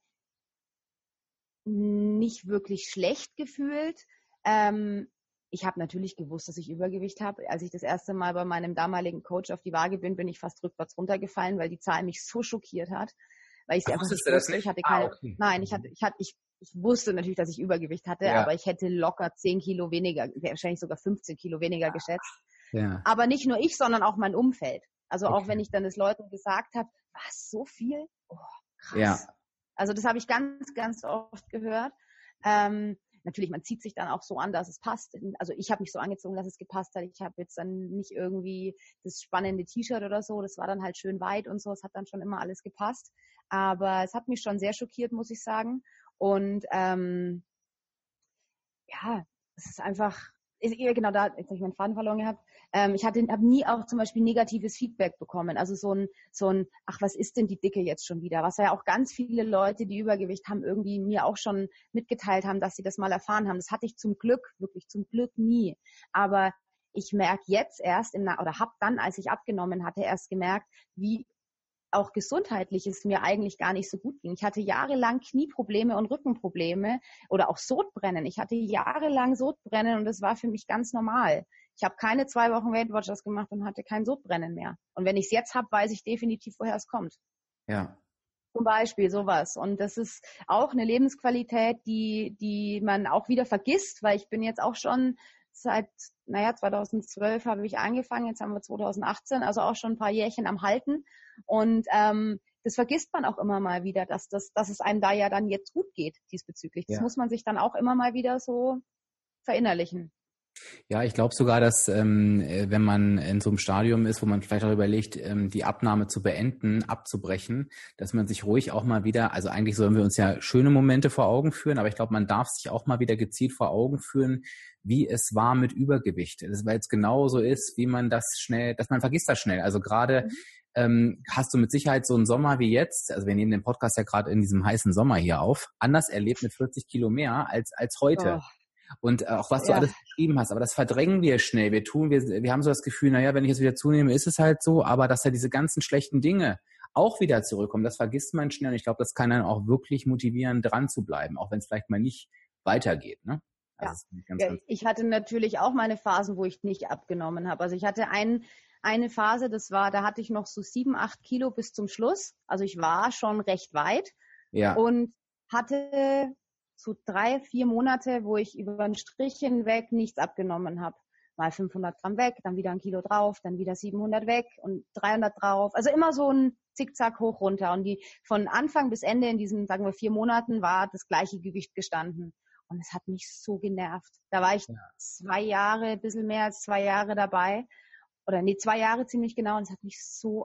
nicht wirklich schlecht gefühlt. Ähm, Ich habe natürlich gewusst, dass ich Übergewicht habe. Als ich das erste Mal bei meinem damaligen Coach auf die Waage bin, bin ich fast rückwärts runtergefallen, weil die Zahl mich so schockiert hat. Weil ich sie Ach, einfach nicht wusste. wusste. Ich hatte keine, ah, okay. Nein, ich hatte, ich hatte, ich, ich wusste natürlich, dass ich Übergewicht hatte, ja. aber ich hätte locker zehn Kilo weniger, wahrscheinlich sogar fünfzehn Kilo weniger ja. geschätzt. Ja. Aber nicht nur ich, sondern auch mein Umfeld. Also okay. auch wenn ich dann das Leuten gesagt habe, was, so viel? Oh, krass. Ja. Also das habe ich ganz, ganz oft gehört. Ähm, Natürlich, man zieht sich dann auch so an, dass es passt. Also ich habe mich so angezogen, dass es gepasst hat. Ich habe jetzt dann nicht irgendwie das spannende T-Shirt oder so. Das war dann halt schön weit und so. Es hat dann schon immer alles gepasst. Aber es hat mich schon sehr schockiert, muss ich sagen. Und ähm, ja, es ist einfach, ist, genau da, jetzt habe ich meinen Faden verloren gehabt. Ähm, ich hatte, habe nie auch zum Beispiel negatives Feedback bekommen. Also so ein, so ein, ach, was ist denn die Dicke jetzt schon wieder? Was ja auch ganz viele Leute, die Übergewicht haben, irgendwie mir auch schon mitgeteilt haben, dass sie das mal erfahren haben. Das hatte ich zum Glück, wirklich zum Glück nie. Aber ich merke jetzt erst, im Na- oder habe dann, als ich abgenommen hatte, erst gemerkt, wie auch gesundheitlich es mir eigentlich gar nicht so gut ging. Ich hatte jahrelang Knieprobleme und Rückenprobleme oder auch Sodbrennen. Ich hatte jahrelang Sodbrennen und das war für mich ganz normal. Ich habe keine zwei Wochen Weight Watchers gemacht und hatte kein Sodbrennen mehr. Und wenn ich es jetzt habe, weiß ich definitiv, woher es kommt. Ja. Zum Beispiel sowas. Und das ist auch eine Lebensqualität, die, die man auch wieder vergisst, weil ich bin jetzt auch schon seit, naja, zweitausendzwölf habe ich angefangen, jetzt haben wir zweitausendachtzehn, also auch schon ein paar Jährchen am Halten. Und ähm, das vergisst man auch immer mal wieder, dass, das, dass es einem da ja dann jetzt gut geht diesbezüglich. Das Ja. muss man sich dann auch immer mal wieder so verinnerlichen. Ja, ich glaube sogar, dass ähm, wenn man in so einem Stadium ist, wo man vielleicht auch überlegt, ähm, die Abnahme zu beenden, abzubrechen, dass man sich ruhig auch mal wieder, also eigentlich sollen wir uns ja schöne Momente vor Augen führen, aber ich glaube, man darf sich auch mal wieder gezielt vor Augen führen, wie es war mit Übergewicht. Das, weil es genauso ist, wie man das schnell, dass man vergisst das schnell. Also gerade mhm. ähm, hast du mit Sicherheit so einen Sommer wie jetzt, also wir nehmen den Podcast ja gerade in diesem heißen Sommer hier auf, anders erlebt mit vierzig Kilo mehr als als heute. Oh. Und auch was du ja. alles beschrieben hast, aber das verdrängen wir schnell. Wir tun, wir, wir haben so das Gefühl, naja, wenn ich jetzt wieder zunehme, ist es halt so, aber dass ja diese ganzen schlechten Dinge auch wieder zurückkommen, das vergisst man schnell. Und ich glaube, das kann dann auch wirklich motivieren, dran zu bleiben, auch wenn es vielleicht mal nicht weitergeht. Ne? Also ja. ganz, ja, ganz ich hatte natürlich auch meine Phasen, wo ich nicht abgenommen habe. Also ich hatte ein, eine Phase, das war, da hatte ich noch so sieben, acht Kilo bis zum Schluss. Also ich war schon recht weit ja. und hatte so drei, vier Monate, wo ich über den Strich hinweg nichts abgenommen habe. Mal fünfhundert Gramm weg, dann wieder ein Kilo drauf, dann wieder siebenhundert weg und dreihundert drauf. Also immer so ein Zickzack hoch runter. Und die von Anfang bis Ende in diesen, sagen wir, vier Monaten war das gleiche Gewicht gestanden. Und es hat mich so genervt. Da war ich ja. zwei Jahre, ein bisschen mehr als zwei Jahre dabei. Oder nee, zwei Jahre ziemlich genau. Und es hat mich so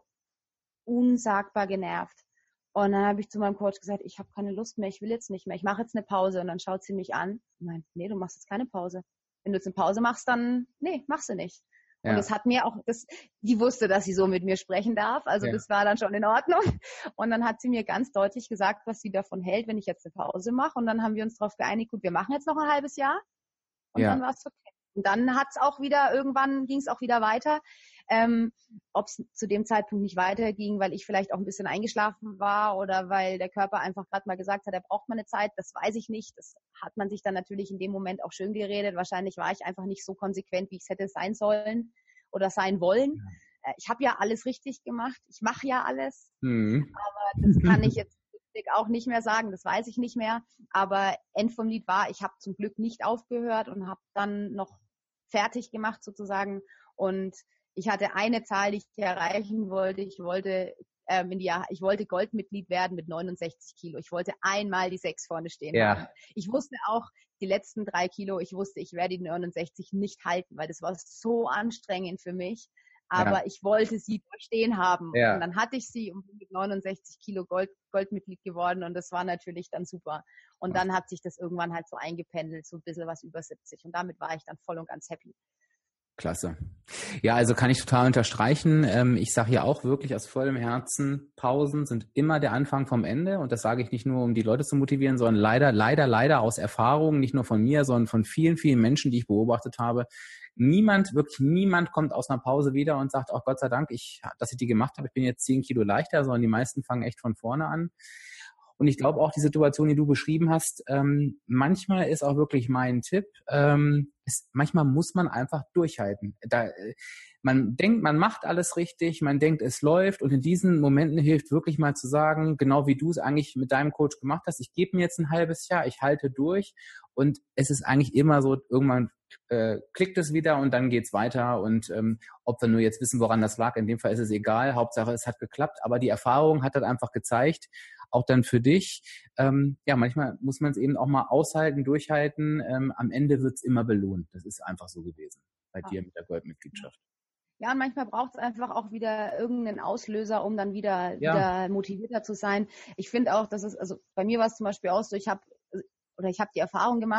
unsagbar genervt. Und dann habe ich zu meinem Coach gesagt, ich habe keine Lust mehr, ich will jetzt nicht mehr, ich mache jetzt eine Pause. Und dann schaut sie mich an und meint, nee, du machst jetzt keine Pause. Wenn du jetzt eine Pause machst, dann, nee, machst du nicht. Ja. Und das hat mir auch, das, die wusste, dass sie so mit mir sprechen darf, also ja. das war dann schon in Ordnung. Und dann hat sie mir ganz deutlich gesagt, was sie davon hält, wenn ich jetzt eine Pause mache. Und dann haben wir uns darauf geeinigt, gut, wir machen jetzt noch ein halbes Jahr. Und ja. dann war es okay. Und dann hat's auch wieder, irgendwann ging es auch wieder weiter. Ähm, ob es zu dem Zeitpunkt nicht weiterging, weil ich vielleicht auch ein bisschen eingeschlafen war oder weil der Körper einfach gerade mal gesagt hat, er braucht mal eine Zeit, das weiß ich nicht. Das hat man sich dann natürlich in dem Moment auch schön geredet. Wahrscheinlich war ich einfach nicht so konsequent, wie ich es hätte sein sollen oder sein wollen. Ja. Ich habe ja alles richtig gemacht. Ich mache ja alles. Mhm. Aber das kann ich jetzt auch nicht mehr sagen, das weiß ich nicht mehr. Aber End vom Lied war, ich habe zum Glück nicht aufgehört und habe dann noch fertig gemacht sozusagen. Und ich hatte eine Zahl, die ich erreichen wollte. Ich wollte ähm, in die, ich wollte Goldmitglied werden mit neunundsechzig Kilo. Ich wollte einmal die sechs vorne stehen ja. haben. Ich wusste auch, die letzten drei Kilo, ich wusste, ich werde die neunundsechzig nicht halten, weil das war so anstrengend für mich. Aber ja. ich wollte sie stehen haben. Ja. Und dann hatte ich sie und bin mit neunundsechzig Kilo Gold, Goldmitglied geworden. Und das war natürlich dann super. Und dann hat sich das irgendwann halt so eingependelt, so ein bisschen was über siebzig. Und damit war ich dann voll und ganz happy. Klasse. Ja, also kann ich total unterstreichen. Ähm, ich sage ja auch wirklich aus vollem Herzen, Pausen sind immer der Anfang vom Ende. Und das sage ich nicht nur, um die Leute zu motivieren, sondern leider, leider, leider aus Erfahrung, nicht nur von mir, sondern von vielen, vielen Menschen, die ich beobachtet habe. Niemand, wirklich niemand kommt aus einer Pause wieder und sagt, oh Gott sei Dank, ich, dass ich die gemacht habe, ich bin jetzt zehn Kilo leichter, sondern die meisten fangen echt von vorne an. Und ich glaube auch die Situation, die du beschrieben hast, ähm, manchmal ist auch wirklich mein Tipp, ähm, ist, manchmal muss man einfach durchhalten. Da, äh, man denkt, man macht alles richtig, man denkt, es läuft und in diesen Momenten hilft wirklich mal zu sagen, genau wie du es eigentlich mit deinem Coach gemacht hast, ich gebe mir jetzt ein halbes Jahr, ich halte durch und es ist eigentlich immer so, irgendwann äh, klickt es wieder und dann geht's weiter und ähm, ob wir nur jetzt wissen, woran das lag, in dem Fall ist es egal, Hauptsache es hat geklappt, aber die Erfahrung hat dann einfach gezeigt, auch dann für dich, ähm, ja, manchmal muss man es eben auch mal aushalten, durchhalten, ähm, am Ende wird's immer belohnt. Das ist einfach so gewesen bei ja. dir mit der Goldmitgliedschaft. Ja, und manchmal braucht es einfach auch wieder irgendeinen Auslöser, um dann wieder, ja. wieder motivierter zu sein. Ich finde auch, dass es, also bei mir war es zum Beispiel auch so, ich habe oder ich habe die Erfahrung gemacht,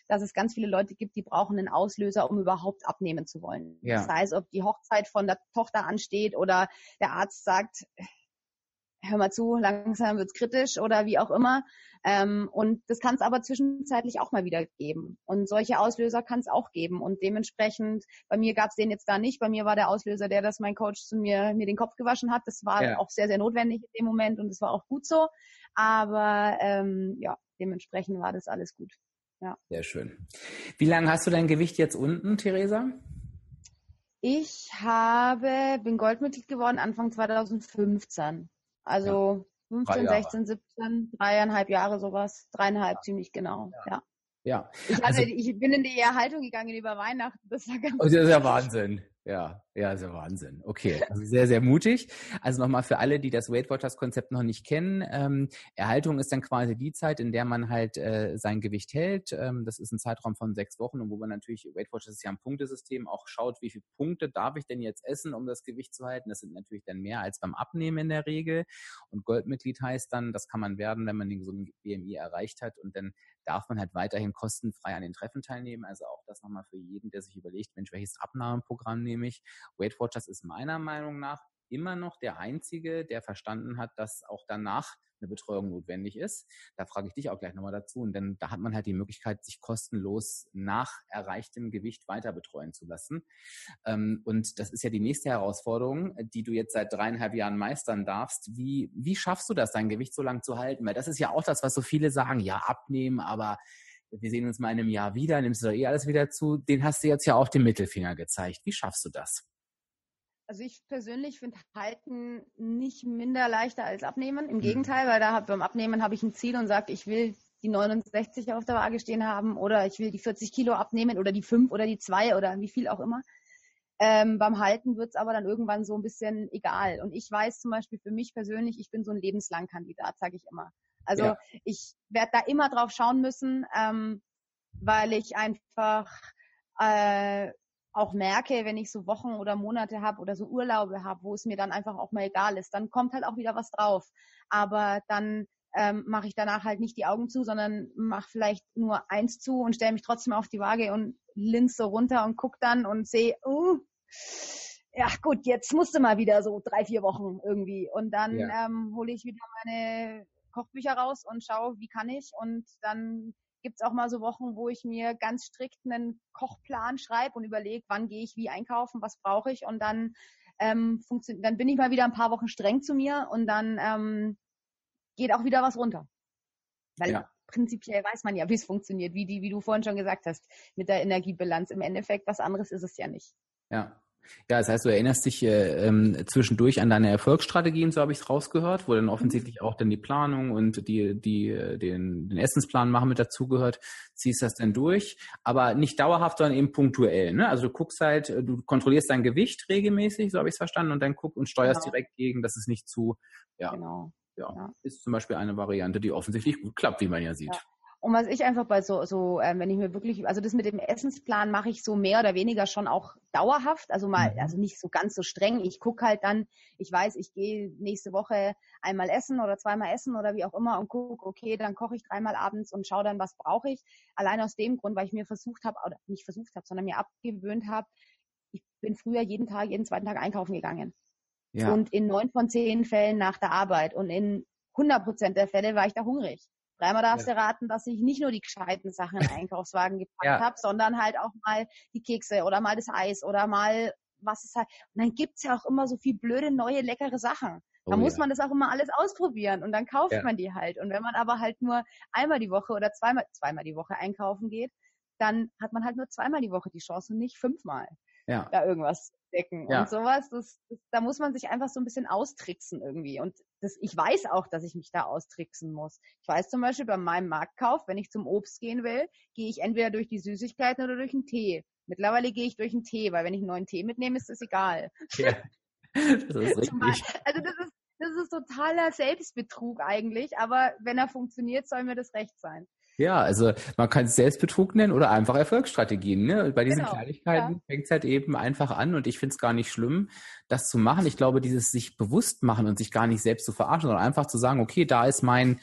dass es ganz viele Leute gibt, die brauchen einen Auslöser, um überhaupt abnehmen zu wollen. Ja. Das heißt, ob die Hochzeit von der Tochter ansteht oder der Arzt sagt, hör mal zu, langsam wird's kritisch oder wie auch immer. Ähm, und das kann es aber zwischenzeitlich auch mal wieder geben. Und solche Auslöser kann es auch geben. Und dementsprechend, bei mir gab es den jetzt da nicht. Bei mir war der Auslöser der, dass mein Coach zu mir mir den Kopf gewaschen hat. Das war Ja. auch sehr, sehr notwendig in dem Moment und das war auch gut so. Aber ähm, ja, dementsprechend war das alles gut. Ja. Sehr schön. Wie lange hast du dein Gewicht jetzt unten, Theresa? Ich habe, bin Goldmitglied geworden Anfang zwanzig fünfzehn. Also ja. fünfzehn, sechzehn, siebzehn, dreieinhalb Jahre sowas, dreieinhalb ja. ziemlich genau, ja. ja. Ja. Ich, hatte, also, ich bin in die Erhaltung gegangen über Weihnachten, das war ganz oh, das ist ja Wahnsinn. Ja, ja, ist ja Wahnsinn. Okay, also sehr, sehr mutig. Also nochmal für alle, die das Weight Watchers Konzept noch nicht kennen, ähm, Erhaltung ist dann quasi die Zeit, in der man halt äh, sein Gewicht hält. Ähm, das ist ein Zeitraum von sechs Wochen und wo man natürlich, Weight Watchers ist ja ein Punktesystem, auch schaut, wie viele Punkte darf ich denn jetzt essen, um das Gewicht zu halten. Das sind natürlich dann mehr als beim Abnehmen in der Regel. Und Goldmitglied heißt dann, das kann man werden, wenn man den gesunden B M I erreicht hat und dann darf man halt weiterhin kostenfrei an den Treffen teilnehmen. Also auch das nochmal für jeden, der sich überlegt, Mensch, welches Abnahmeprogramm nehme ich? Weight Watchers ist meiner Meinung nach immer noch der Einzige, der verstanden hat, dass auch danach eine Betreuung notwendig ist. Da frage ich dich auch gleich nochmal dazu. Und dann da hat man halt die Möglichkeit, sich kostenlos nach erreichtem Gewicht weiter betreuen zu lassen. Und das ist ja die nächste Herausforderung, die du jetzt seit dreieinhalb Jahren meistern darfst. Wie, wie schaffst du das, dein Gewicht so lang zu halten? Weil das ist ja auch das, was so viele sagen, ja, abnehmen, aber wir sehen uns mal in einem Jahr wieder, nimmst du doch eh alles wieder zu. Den hast du jetzt ja auch den Mittelfinger gezeigt. Wie schaffst du das? Also ich persönlich finde Halten nicht minder leichter als Abnehmen. Im mhm. Gegenteil, weil da hab, beim Abnehmen habe ich ein Ziel und sage, ich will die neunundsechzig auf der Waage stehen haben oder ich will die vierzig Kilo abnehmen oder die fünf oder die zwei oder wie viel auch immer. Ähm, beim Halten wird es aber dann irgendwann so ein bisschen egal. Und ich weiß zum Beispiel für mich persönlich, ich bin so ein Lebenslang-Kandidat, sage ich immer. Also ja. ich werde da immer drauf schauen müssen, ähm, weil ich einfach äh, auch merke, wenn ich so Wochen oder Monate habe oder so Urlaube habe, wo es mir dann einfach auch mal egal ist, dann kommt halt auch wieder was drauf. Aber dann ähm, mache ich danach halt nicht die Augen zu, sondern mache vielleicht nur eins zu und stelle mich trotzdem auf die Waage und linse so runter und guck dann und sehe, uh, ja gut, jetzt musste mal wieder so drei, vier Wochen irgendwie. Und dann ja. ähm, hole ich wieder meine Kochbücher raus und schaue, wie kann ich. Und dann gibt's auch mal so Wochen, wo ich mir ganz strikt einen Kochplan schreibe und überlege, wann gehe ich wie einkaufen, was brauche ich. Und dann ähm, funktioniert, dann bin ich mal wieder ein paar Wochen streng zu mir und dann ähm, geht auch wieder was runter. Weil ja. prinzipiell weiß man ja, wie es funktioniert, wie die, wie du vorhin schon gesagt hast, mit der Energiebilanz. Im Endeffekt, was anderes ist es ja nicht. Ja. Ja, das heißt, du erinnerst dich äh, ähm, zwischendurch an deine Erfolgsstrategien, so habe ich es rausgehört, wo dann offensichtlich auch dann die Planung und die die den, den Essensplan machen mit dazugehört, ziehst das dann durch, aber nicht dauerhaft, sondern eben punktuell. Ne? Also du guckst halt, du kontrollierst dein Gewicht regelmäßig, so habe ich es verstanden, und dann guckst und steuerst genau. direkt gegen, dass es nicht zu, ja, genau. ja, ja, ist zum Beispiel eine Variante, die offensichtlich gut klappt, wie man ja sieht. Ja. Und was ich einfach bei so, so ähm, wenn ich mir wirklich, also das mit dem Essensplan mache ich so mehr oder weniger schon auch dauerhaft, also mal, also nicht so ganz so streng. Ich gucke halt dann, ich weiß, ich gehe nächste Woche einmal essen oder zweimal essen oder wie auch immer und gucke, okay, dann koche ich dreimal abends und schaue dann, was brauche ich. Allein aus dem Grund, weil ich mir versucht habe, oder nicht versucht habe, sondern mir abgewöhnt habe, ich bin früher jeden Tag, jeden zweiten Tag einkaufen gegangen. Ja. Und in neun von zehn Fällen nach der Arbeit und in hundert Prozent der Fälle war ich da hungrig. Dreimal darfst ja. du raten, dass ich nicht nur die gescheiten Sachen in den Einkaufswagen gepackt ja. habe, sondern halt auch mal die Kekse oder mal das Eis oder mal was es halt. Und dann gibt's ja auch immer so viel blöde, neue, leckere Sachen. Da oh, muss ja. man das auch immer alles ausprobieren und dann kauft ja. man die halt. Und wenn man aber halt nur einmal die Woche oder zweimal, zweimal die Woche einkaufen geht, dann hat man halt nur zweimal die Woche die Chance und nicht fünfmal ja. da irgendwas zu decken. Ja. Und sowas, das, das, da muss man sich einfach so ein bisschen austricksen irgendwie. Und das, ich weiß auch, dass ich mich da austricksen muss. Ich weiß zum Beispiel bei meinem Marktkauf, wenn ich zum Obst gehen will, gehe ich entweder durch die Süßigkeiten oder durch einen Tee. Mittlerweile gehe ich durch einen Tee, weil wenn ich einen neuen Tee mitnehme, ist das egal. Ja, das ist richtig. Also das ist, das ist totaler Selbstbetrug eigentlich, aber wenn er funktioniert, soll mir das recht sein. Ja, also man kann es Selbstbetrug nennen oder einfach Erfolgsstrategien. Ne? Bei diesen genau, Kleinigkeiten ja. fängt es halt eben einfach an und ich finde es gar nicht schlimm, das zu machen. Ich glaube, dieses sich bewusst machen und sich gar nicht selbst zu verarschen, sondern einfach zu sagen, okay, da ist mein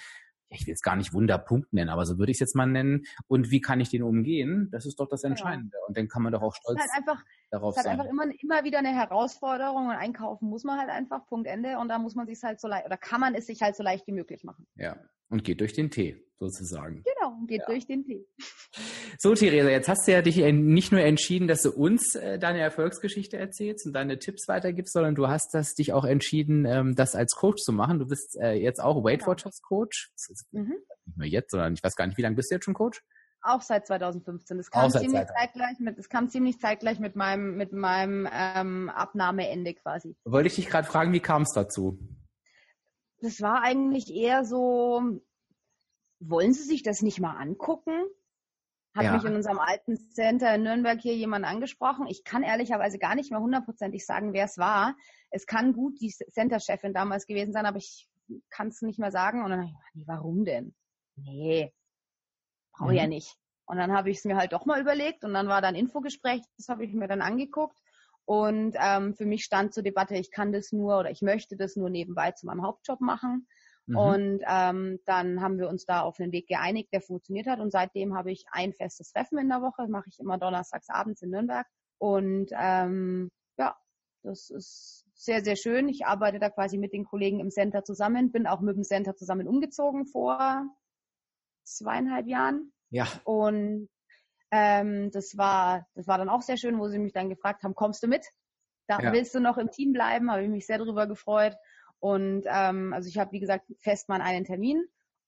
ja, ich will es gar nicht Wunderpunkt nennen, aber so würde ich es jetzt mal nennen. Und wie kann ich den umgehen? Das ist doch das Entscheidende. Ja. Und dann kann man doch auch stolz halt einfach, darauf sein. Es ist sein. halt einfach immer, immer wieder eine Herausforderung und einkaufen muss man halt einfach, Punkt Ende. Und da muss man sich halt so leicht, oder kann man es sich halt so leicht wie möglich machen. Ja, und geht durch den Tee, sozusagen. Genau, geht ja. durch den Tee. So, Theresa, jetzt hast du ja dich nicht nur entschieden, dass du uns äh, deine Erfolgsgeschichte erzählst und deine Tipps weitergibst, sondern du hast das, dich auch entschieden, ähm, das als Coach zu machen. Du bist äh, jetzt auch Weight Watchers Coach. Das ist mhm. Nicht nur jetzt, sondern ich weiß gar nicht, wie lange bist du jetzt schon Coach? Auch seit zwanzig fünfzehn. Das kam ziemlich zeitgleich mit, das kam ziemlich zeitgleich mit meinem, mit meinem ähm, Abnahmeende quasi. Wollte ich dich gerade fragen, wie kam es dazu? Das war eigentlich eher so, wollen Sie sich das nicht mal angucken? Hat ja. mich in unserem alten Center in Nürnberg hier jemand angesprochen. Ich kann ehrlicherweise gar nicht mehr hundertprozentig sagen, wer es war. Es kann gut die Center-Chefin damals gewesen sein, aber ich kann es nicht mehr sagen. Und dann dachte ich, nee, warum denn? Nee, brauche ich mhm. ja nicht. Und dann habe ich es mir halt doch mal überlegt und dann war da ein Infogespräch, das habe ich mir dann angeguckt. Und ähm, für mich stand zur Debatte, ich kann das nur oder ich möchte das nur nebenbei zu meinem Hauptjob machen. Mhm. Und ähm, dann haben wir uns da auf einen Weg geeinigt, der funktioniert hat. Und seitdem habe ich ein festes Treffen in der Woche, das mache ich immer donnerstags abends in Nürnberg. Und ähm, ja, das ist sehr, sehr schön. Ich arbeite da quasi mit den Kollegen im Center zusammen, bin auch mit dem Center zusammen umgezogen vor zweieinhalb Jahren. Ja. Und ähm, das war, das war dann auch sehr schön, wo sie mich dann gefragt haben, kommst du mit? Da ja. willst du noch im Team bleiben? Habe ich mich sehr darüber gefreut. Und ähm, also ich habe, wie gesagt, fest mal einen Termin.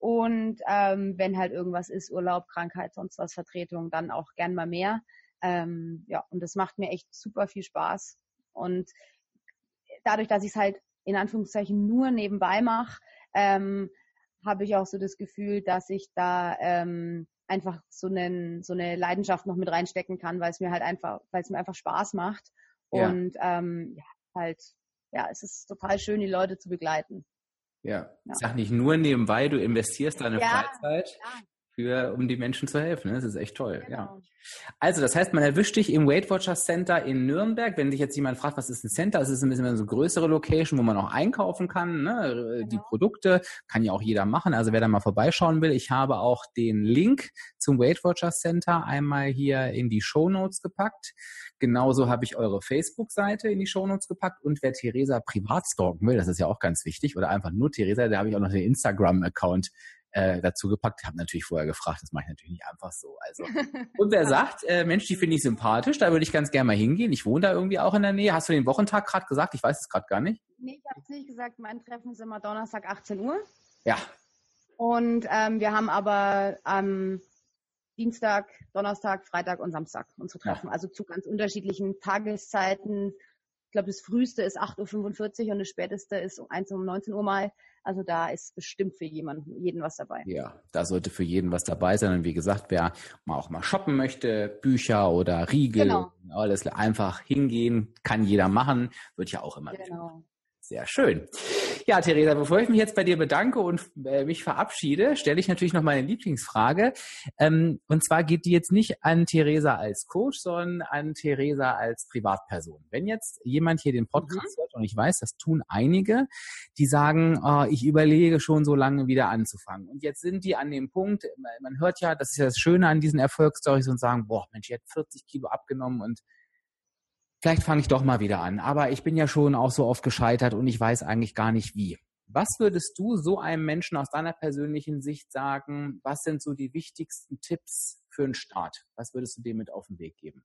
Und ähm, wenn halt irgendwas ist, Urlaub, Krankheit, sonst was, Vertretung, dann auch gern mal mehr. Ähm, ja, und das macht mir echt super viel Spaß. Und dadurch, dass ich es halt in Anführungszeichen nur nebenbei mache, ähm, habe ich auch so das Gefühl, dass ich da ähm, einfach so, einen, so eine Leidenschaft noch mit reinstecken kann, weil es mir halt einfach, weil es mir einfach Spaß macht. Ja. Und ähm, ja, halt, ja, es ist total schön, die Leute zu begleiten. Ja, ja. Sag nicht nur nebenbei, du investierst deine ja, Freizeit, ja. für, um die Menschen zu helfen. Das ist echt toll. Genau. Ja. Also das heißt, man erwischt dich im Weight Watchers Center in Nürnberg. Wenn sich jetzt jemand fragt, was ist ein Center? Es ist ein bisschen eine so größere Location, wo man auch einkaufen kann. Ne? Genau. Die Produkte kann ja auch jeder machen. Also wer da mal vorbeischauen will, ich habe auch den Link zum Weight Watchers Center einmal hier in die Shownotes gepackt. Genauso habe ich eure Facebook-Seite in die Shownotes gepackt. Und wer Theresa privat stalken will, das ist ja auch ganz wichtig, oder einfach nur Theresa, da habe ich auch noch den Instagram-Account Äh, dazu gepackt. Ich habe natürlich vorher gefragt, das mache ich natürlich nicht einfach so. Also und wer sagt, äh, Mensch, die finde ich sympathisch, da würde ich ganz gerne mal hingehen. Ich wohne da irgendwie auch in der Nähe. Hast du den Wochentag gerade gesagt? Ich weiß es gerade gar nicht. Nee, ich habe es nicht gesagt. Mein Treffen ist immer Donnerstag achtzehn Uhr. Ja. Und ähm, wir haben aber am ähm, Dienstag, Donnerstag, Freitag und Samstag unsere Treffen. Ja. Also zu ganz unterschiedlichen Tageszeiten. Ich glaube, das früheste ist acht Uhr fünfundvierzig und das späteste ist um eins um neunzehn Uhr mal. Also da ist bestimmt für jemanden, jeden was dabei. Ja, da sollte für jeden was dabei sein. Und wie gesagt, wer mal auch mal shoppen möchte, Bücher oder Riegel, genau. alles einfach hingehen, kann jeder machen, wird ja auch immer. Genau. Sehr schön. Ja, Theresa, bevor ich mich jetzt bei dir bedanke und äh, mich verabschiede, stelle ich natürlich noch meine Lieblingsfrage. Ähm, und zwar geht die jetzt nicht an Theresa als Coach, sondern an Theresa als Privatperson. Wenn jetzt jemand hier den Podcast mhm. hört, und ich weiß, das tun einige, die sagen, oh, ich überlege schon so lange wieder anzufangen. Und jetzt sind die an dem Punkt, man hört ja, das ist ja das Schöne an diesen Erfolgsstories und sagen, boah, Mensch, ich hätte vierzig Kilo abgenommen und vielleicht fange ich doch mal wieder an. Aber ich bin ja schon auch so oft gescheitert und ich weiß eigentlich gar nicht wie. Was würdest du so einem Menschen aus deiner persönlichen Sicht sagen? Was sind so die wichtigsten Tipps für einen Start? Was würdest du dem mit auf den Weg geben?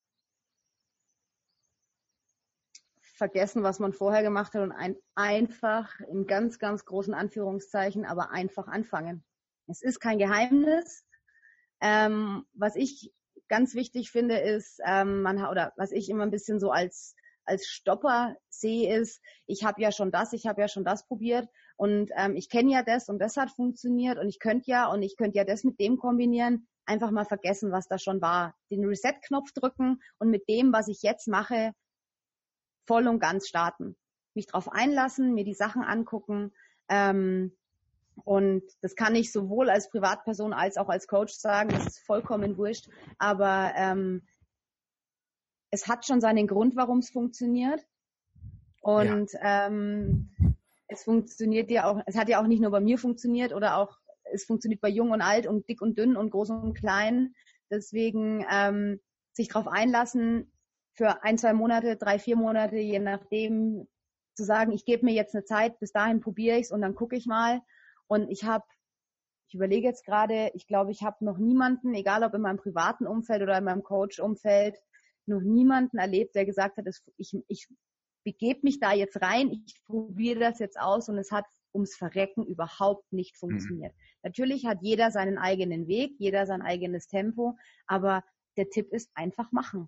Vergessen, was man vorher gemacht hat und ein, einfach in ganz, ganz großen Anführungszeichen, aber einfach anfangen. Es ist kein Geheimnis. Ähm, was ich ganz wichtig finde, ist, ähm, man oder was ich immer ein bisschen so als als Stopper sehe, ist, ich habe ja schon das, ich habe ja schon das probiert und ähm, ich kenne ja das und das hat funktioniert und ich könnte ja und ich könnte ja das mit dem kombinieren. Einfach mal vergessen, was da schon war. Den Reset-Knopf drücken und mit dem, was ich jetzt mache, voll und ganz starten. Mich drauf einlassen, mir die Sachen angucken. Ähm, Und das kann ich sowohl als Privatperson als auch als Coach sagen. Das ist vollkommen wurscht. Aber ähm, es hat schon seinen Grund, warum es funktioniert. Und ja. ähm, es funktioniert ja auch, es hat ja auch nicht nur bei mir funktioniert oder auch es funktioniert bei jung und alt und dick und dünn und groß und klein. Deswegen ähm, sich darauf einlassen, für ein, zwei Monate, drei, vier Monate, je nachdem, zu sagen, ich gebe mir jetzt eine Zeit, bis dahin probiere ich es und dann gucke ich mal. Und ich habe, ich überlege jetzt gerade, ich glaube, ich habe noch niemanden, egal ob in meinem privaten Umfeld oder in meinem Coach-Umfeld, noch niemanden erlebt, der gesagt hat, ich, ich begebe mich da jetzt rein, ich probiere das jetzt aus und es hat ums Verrecken überhaupt nicht funktioniert. Mhm. Natürlich hat jeder seinen eigenen Weg, jeder sein eigenes Tempo, aber der Tipp ist einfach machen.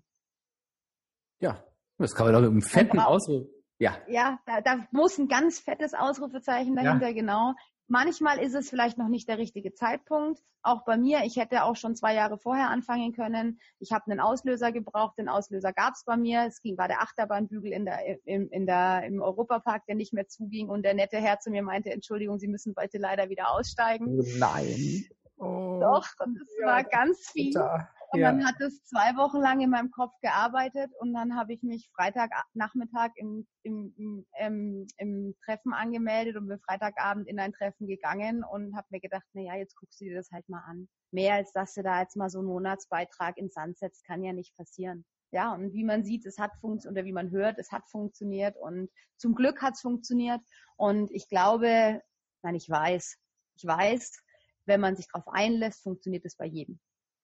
Ja, das kann man doch mit einem fetten Ausruf. Ja, ja da, da muss ein ganz fettes Ausrufezeichen dahinter, ja. Genau. Manchmal ist es vielleicht noch nicht der richtige Zeitpunkt. Auch bei mir, ich hätte auch schon zwei Jahre vorher anfangen können. Ich habe einen Auslöser gebraucht, den Auslöser gab es bei mir. Es ging, war der Achterbahnbügel in der, im, in der, im Europapark, der nicht mehr zuging und der nette Herr zu mir meinte, Entschuldigung, Sie müssen heute leider wieder aussteigen. Oh nein. Oh, Doch, und es ja, war ganz viel. Bitter. Und ja. Dann hat es zwei Wochen lang in meinem Kopf gearbeitet und dann habe ich mich Freitagnachmittag im, im, im, im, im Treffen angemeldet und bin Freitagabend in ein Treffen gegangen und habe mir gedacht, na ja, jetzt guckst du dir das halt mal an. Mehr als dass du da jetzt mal so einen Monatsbeitrag ins Sand setzt, kann ja nicht passieren. Ja, und wie man sieht, es hat funktioniert, oder wie man hört, es hat funktioniert und zum Glück hat es funktioniert und ich glaube, nein, ich weiß, ich weiß, wenn man sich darauf einlässt, funktioniert es bei jedem.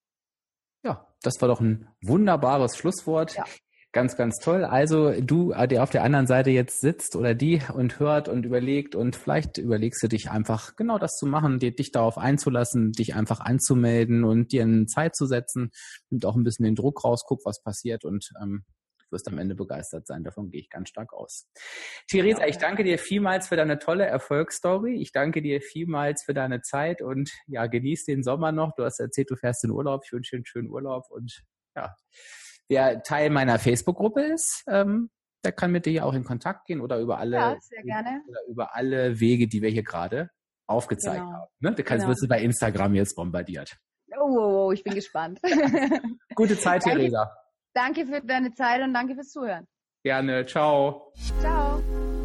Ja, das war doch ein wunderbares Schlusswort. Ja. Ganz, ganz toll. Also du, der auf der anderen Seite jetzt sitzt oder die und hört und überlegt und vielleicht überlegst du dich einfach genau das zu machen, dir, dich darauf einzulassen, dich einfach anzumelden und dir eine Zeit zu setzen und auch ein bisschen den Druck raus, guck, was passiert und ähm, du wirst am Ende begeistert sein. Davon gehe ich ganz stark aus. Theresa, ich danke dir vielmals für deine tolle Erfolgsstory. Ich danke dir vielmals für deine Zeit und ja, genieß den Sommer noch. Du hast erzählt, du fährst in Urlaub. Ich wünsche dir einen schönen Urlaub und ja, wer Teil meiner Facebook-Gruppe ist, ähm, der kann mit dir ja auch in Kontakt gehen oder über alle, ja, sehr gerne. Oder über alle Wege, die wir hier gerade aufgezeigt genau. haben. Ne? Du kannst, genau. wirst du bei Instagram jetzt bombardiert. Oh, oh, oh ich bin gespannt. Gute Zeit, danke, Theresa. Danke für deine Zeit und danke fürs Zuhören. Gerne. Ciao. Ciao.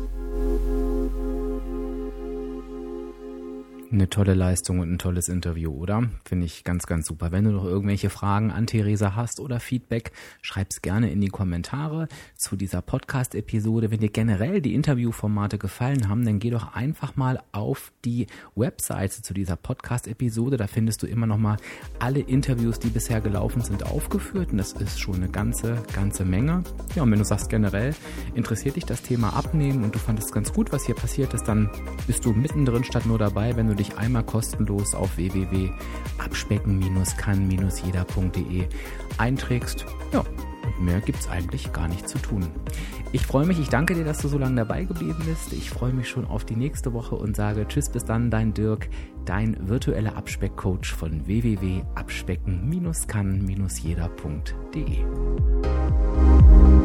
Eine tolle Leistung und ein tolles Interview, oder? Finde ich ganz, ganz super. Wenn du noch irgendwelche Fragen an Theresa hast oder Feedback, schreib's gerne in die Kommentare zu dieser Podcast-Episode. Wenn dir generell die Interviewformate gefallen haben, dann geh doch einfach mal auf die Webseite zu dieser Podcast-Episode. Da findest du immer noch mal alle Interviews, die bisher gelaufen sind, aufgeführt. Und das ist schon eine ganze, ganze Menge. Ja, und wenn du sagst generell, interessiert dich das Thema Abnehmen und du fandest ganz gut, was hier passiert ist, dann bist du mittendrin statt nur dabei, wenn du dich einmal kostenlos auf w w w punkt abspecken kann jeder punkt d e einträgst. Ja, und mehr gibt's eigentlich gar nicht zu tun. Ich freue mich, ich danke dir, dass du so lange dabei geblieben bist. Ich freue mich schon auf die nächste Woche und sage tschüss, bis dann, dein Dirk, dein virtueller Abspeckcoach von w w w punkt abspecken kann jeder punkt d e.